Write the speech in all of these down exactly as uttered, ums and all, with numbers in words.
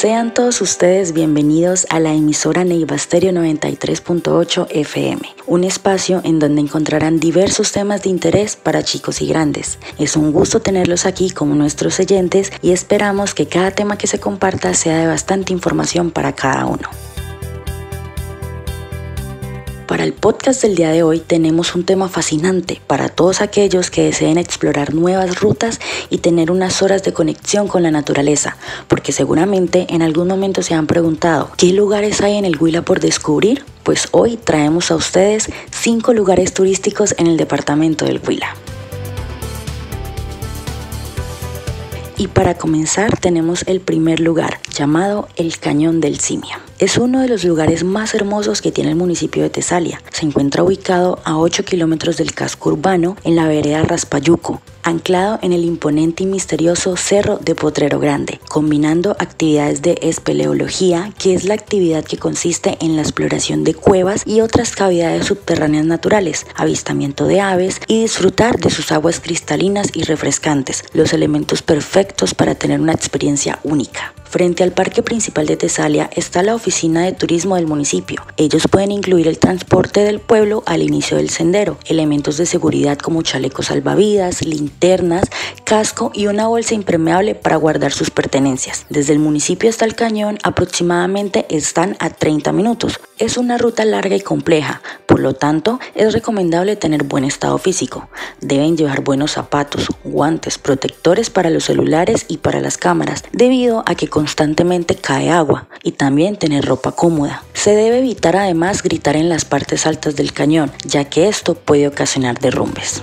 Sean todos ustedes bienvenidos a la emisora Neiva Stereo noventa y tres punto ocho F M, un espacio en donde encontrarán diversos temas de interés para chicos y grandes. Es un gusto tenerlos aquí como nuestros oyentes y esperamos que cada tema que se comparta sea de bastante información para cada uno. Para el podcast del día de hoy tenemos un tema fascinante para todos aquellos que deseen explorar nuevas rutas y tener unas horas de conexión con la naturaleza, porque seguramente en algún momento se han preguntado ¿qué lugares hay en el Huila por descubrir? Pues hoy traemos a ustedes cinco lugares turísticos en el departamento del Huila. Y para comenzar tenemos el primer lugar, llamado el Cañón del Simia. Es uno de los lugares más hermosos que tiene el municipio de Tesalia. Se encuentra ubicado a ocho kilómetros del casco urbano en la vereda Raspayuco, anclado en el imponente y misterioso Cerro de Potrero Grande, combinando actividades de espeleología, que es la actividad que consiste en la exploración de cuevas y otras cavidades subterráneas naturales, avistamiento de aves y disfrutar de sus aguas cristalinas y refrescantes, los elementos perfectos para tener una experiencia única. Frente al parque principal de Tesalia está la oficina de turismo del municipio. Ellos pueden incluir el transporte del pueblo al inicio del sendero, elementos de seguridad como chalecos salvavidas, linternas, casco y una bolsa impermeable para guardar sus pertenencias. Desde el municipio hasta el cañón aproximadamente están a treinta minutos. Es una ruta larga y compleja, por lo tanto es recomendable tener buen estado físico. Deben llevar buenos zapatos, guantes, protectores para los celulares y para las cámaras, debido a que constantemente cae agua, y también tener ropa cómoda. Se debe evitar además gritar en las partes altas del cañón, ya que esto puede ocasionar derrumbes.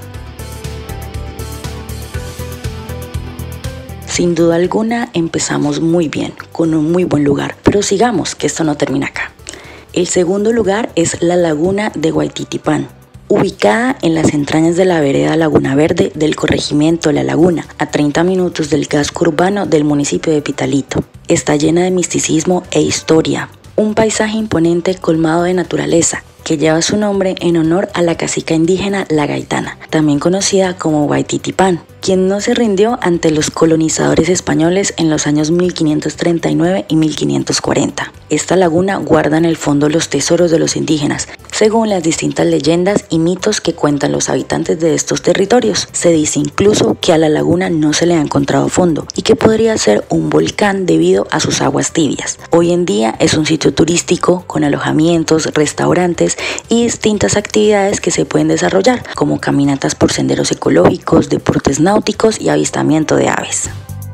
Sin duda alguna empezamos muy bien, con un muy buen lugar, pero sigamos, que esto no termina acá. El segundo lugar es la Laguna de Guaytitipán, ubicada en las entrañas de la vereda Laguna Verde del corregimiento La Laguna, a treinta minutos del casco urbano del municipio de Pitalito. Está llena de misticismo e historia, un paisaje imponente colmado de naturaleza, que lleva su nombre en honor a la cacica indígena La Gaitana, también conocida como Guaytitipán, quien no se rindió ante los colonizadores españoles en los años mil quinientos treinta y nueve y mil quinientos cuarenta. Esta laguna guarda en el fondo los tesoros de los indígenas, según las distintas leyendas y mitos que cuentan los habitantes de estos territorios. Se dice incluso que a la laguna no se le ha encontrado fondo y que podría ser un volcán debido a sus aguas tibias. Hoy en día es un sitio turístico con alojamientos, restaurantes y distintas actividades que se pueden desarrollar, como caminatas por senderos ecológicos, deportes náuticos y avistamiento de aves.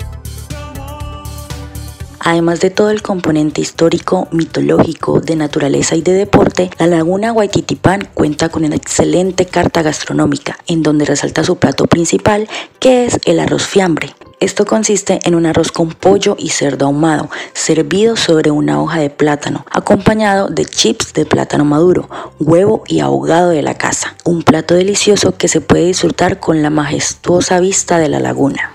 Además de todo el componente histórico, mitológico, de naturaleza y de deporte, la Laguna Guaytitipán cuenta con una excelente carta gastronómica, en donde resalta su plato principal, que es el arroz fiambre. Esto consiste en un arroz con pollo y cerdo ahumado, servido sobre una hoja de plátano, acompañado de chips de plátano maduro, huevo y ahogado de la casa. Un plato delicioso que se puede disfrutar con la majestuosa vista de la laguna.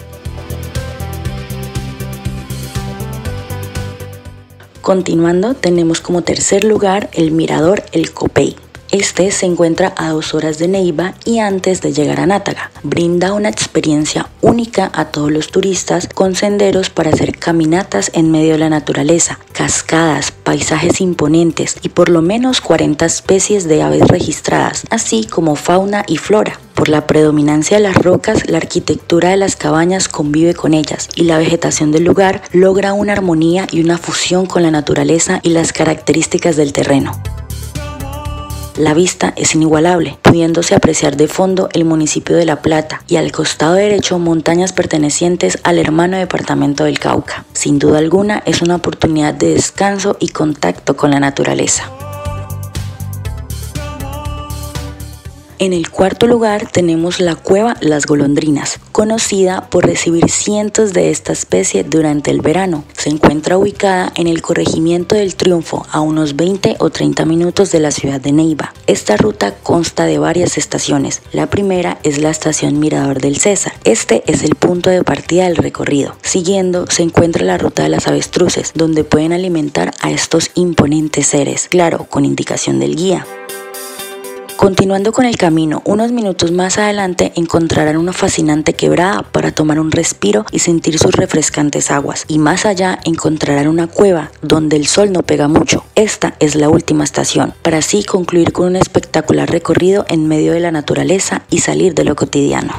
Continuando, tenemos como tercer lugar el mirador El Copey. Este se encuentra a dos horas de Neiva y antes de llegar a Nátaga. Brinda una experiencia única a todos los turistas con senderos para hacer caminatas en medio de la naturaleza, cascadas, paisajes imponentes y por lo menos cuarenta especies de aves registradas, así como fauna y flora. Por la predominancia de las rocas, la arquitectura de las cabañas convive con ellas y la vegetación del lugar logra una armonía y una fusión con la naturaleza y las características del terreno. La vista es inigualable, pudiéndose apreciar de fondo el municipio de La Plata y al costado derecho montañas pertenecientes al hermano departamento del Cauca. Sin duda alguna es una oportunidad de descanso y contacto con la naturaleza. En el cuarto lugar tenemos la cueva Las Golondrinas, conocida por recibir cientos de esta especie durante el verano. Se encuentra ubicada en el corregimiento del Triunfo, a unos veinte o treinta minutos de la ciudad de Neiva. Esta ruta consta de varias estaciones. La primera es la estación Mirador del César. Este es el punto de partida del recorrido. Siguiendo se encuentra la ruta de las avestruces, donde pueden alimentar a estos imponentes seres, claro, con indicación del guía. Continuando con el camino, unos minutos más adelante encontrarán una fascinante quebrada para tomar un respiro y sentir sus refrescantes aguas. Y más allá encontrarán una cueva donde el sol no pega mucho. Esta es la última estación, para así concluir con un espectacular recorrido en medio de la naturaleza y salir de lo cotidiano.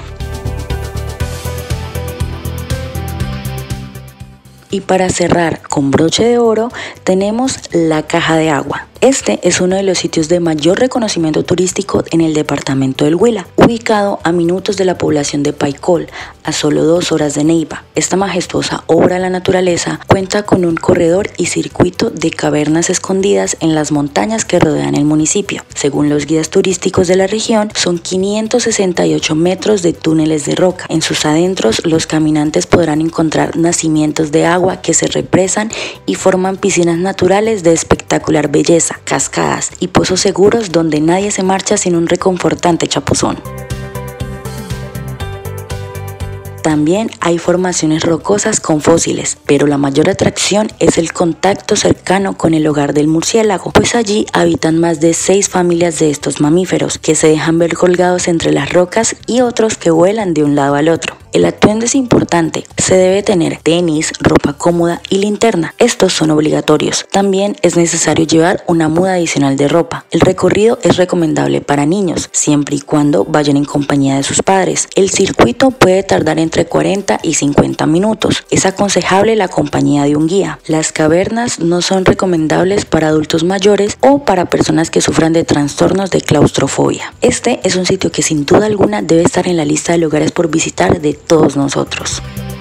Y para cerrar con broche de oro, tenemos la Caja de Agua. Este es uno de los sitios de mayor reconocimiento turístico en el departamento del Huila, ubicado a minutos de la población de Paicol, a solo dos horas de Neiva. Esta majestuosa obra de la naturaleza cuenta con un corredor y circuito de cavernas escondidas en las montañas que rodean el municipio. Según los guías turísticos de la región, son quinientos sesenta y ocho metros de túneles de roca. En sus adentros, los caminantes podrán encontrar nacimientos de agua que se represan y forman piscinas naturales de espectacular belleza, cascadas y pozos seguros donde nadie se marcha sin un reconfortante chapuzón. También hay formaciones rocosas con fósiles, pero la mayor atracción es el contacto cercano con el hogar del murciélago, pues allí habitan más de seis familias de estos mamíferos que se dejan ver colgados entre las rocas y otros que vuelan de un lado al otro. El atuendo es importante, se debe tener tenis, ropa cómoda y linterna. Estos son obligatorios. También es necesario llevar una muda adicional de ropa. El recorrido es recomendable para niños, siempre y cuando vayan en compañía de sus padres. El circuito puede tardar entre cuarenta y cincuenta minutos. Es aconsejable la compañía de un guía. Las cavernas no son recomendables para adultos mayores o para personas que sufran de trastornos de claustrofobia. Este es un sitio que sin duda alguna debe estar en la lista de lugares por visitar de todos nosotros.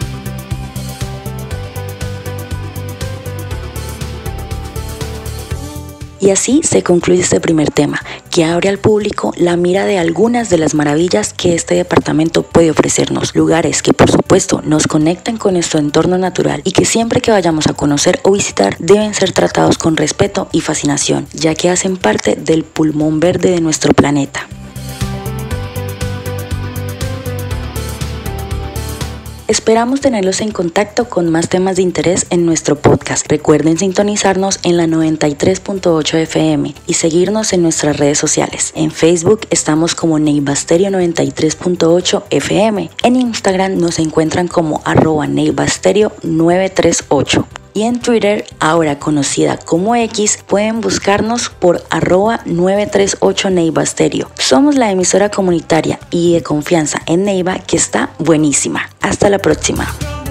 Y así se concluye este primer tema, que abre al público la mira de algunas de las maravillas que este departamento puede ofrecernos. Lugares que por supuesto nos conectan con nuestro entorno natural y que siempre que vayamos a conocer o visitar deben ser tratados con respeto y fascinación, ya que hacen parte del pulmón verde de nuestro planeta. Esperamos tenerlos en contacto con más temas de interés en nuestro podcast. Recuerden sintonizarnos en la noventa y tres punto ocho F M y seguirnos en nuestras redes sociales. En Facebook estamos como Neiva Stereo noventa y tres punto ocho F M. En Instagram nos encuentran como arroba Neiva Stereo nueve tres ocho. Y en Twitter, ahora conocida como X, pueden buscarnos por arroba nueve tres ocho Neiva Stereo. Somos la emisora comunitaria y de confianza en Neiva que está buenísima. Hasta la próxima.